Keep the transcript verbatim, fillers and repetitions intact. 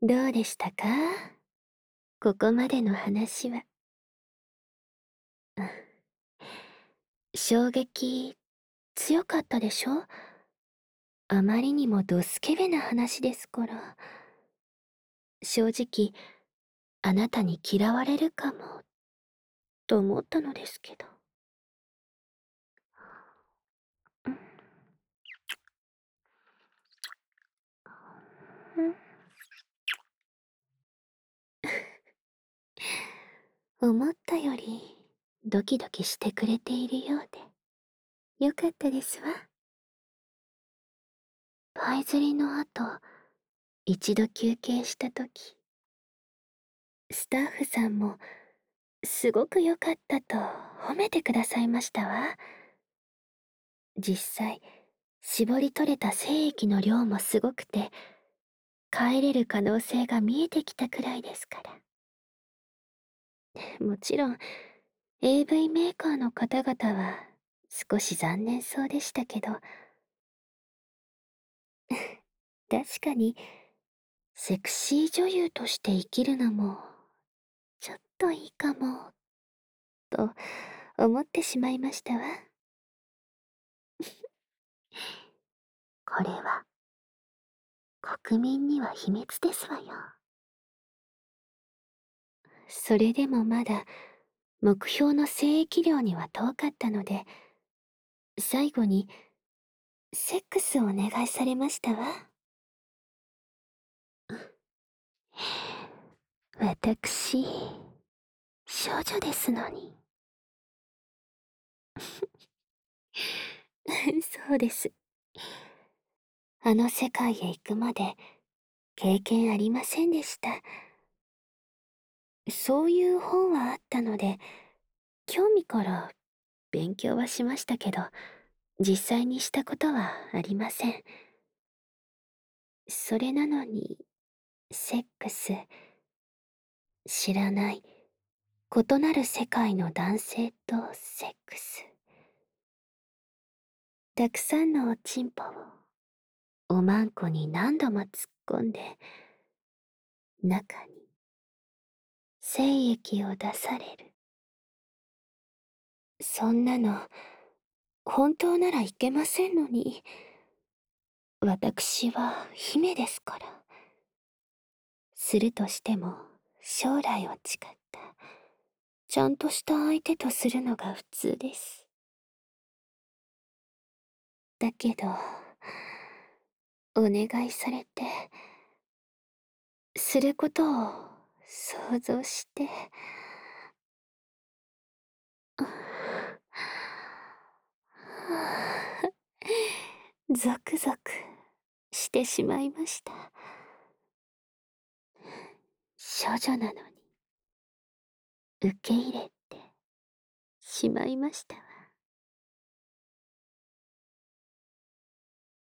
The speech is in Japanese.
どうでしたか？ここまでの話は。衝撃、強かったでしょ？あまりにもドスケベな話ですから。正直、あなたに嫌われるかも、と思ったのですけど。うん。思ったより、ドキドキしてくれているようで、よかったですわ。パイ釣りの後、一度休憩したとき、スタッフさんも、すごく良かったと褒めてくださいましたわ。実際、絞り取れた精液の量もすごくて、帰れる可能性が見えてきたくらいですから。もちろん、エーブイ メーカーの方々は少し残念そうでしたけど、確かに、セクシー女優として生きるのも、ちょっといいかも、と思ってしまいましたわ。これは、国民には秘密ですわよ。それでもまだ、目標の精液量には遠かったので、最後に、セックスをお願いされましたわ。私、少女ですのに。そうです。あの世界へ行くまで、経験ありませんでした。そういう本はあったので、興味から勉強はしましたけど、実際にしたことはありません。それなのに、セックス、知らない、異なる世界の男性とセックス。たくさんのおちんぽを、おまんこに何度も突っ込んで、中に、精液を出される。そんなの、本当ならいけませんのに。私は姫ですから。するとしても、将来を誓った、ちゃんとした相手とするのが普通です。だけど、お願いされて、することを想像して、ゾクゾクしてしまいました。少女なのに、受け入れてしまいましたわ。